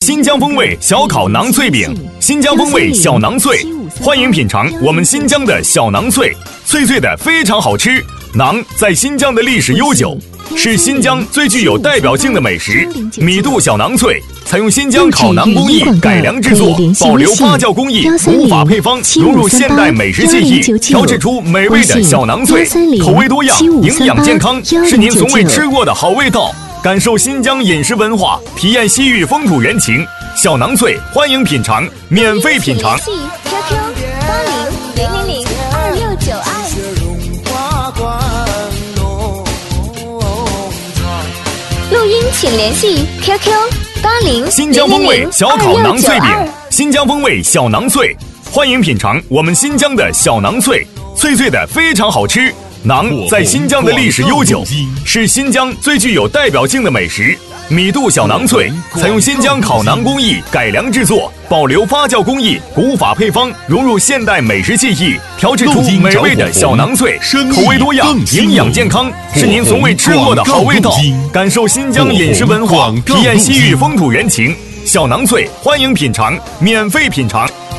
新疆风味小烤馕脆饼，新疆风味小馕脆，欢迎品尝我们新疆的小馕脆，脆脆的非常好吃。馕在新疆的历史悠久，是新疆最具有代表性的美食。米肚小馕脆采用新疆烤馕工艺改良制作，保留发酵工艺，古法配方融入现代美食技艺，调制出美味的小馕脆，口味多样，营养健康，是您从未吃过的好味道。感受新疆饮食文化，体验西域风土人情。小馕脆，欢迎品尝，免费品尝。 QQ80002692，录音请联系 QQ80002692。 新疆风味小烤馕脆饼，新疆风味小馕脆，欢迎品尝我们新疆的小馕脆，脆脆的非常好吃。馕在新疆的历史悠久，是新疆最具有代表性的美食。米肚小馕脆采用新疆烤馕工艺改良制作，保留发酵工艺，古法配方融入现代美食技艺，调制出美味的小馕脆，口味多样，营养健康，是您从未吃过的好味道。感受新疆饮食文化，体验西域风土人情。小馕脆，欢迎品尝，免费品尝。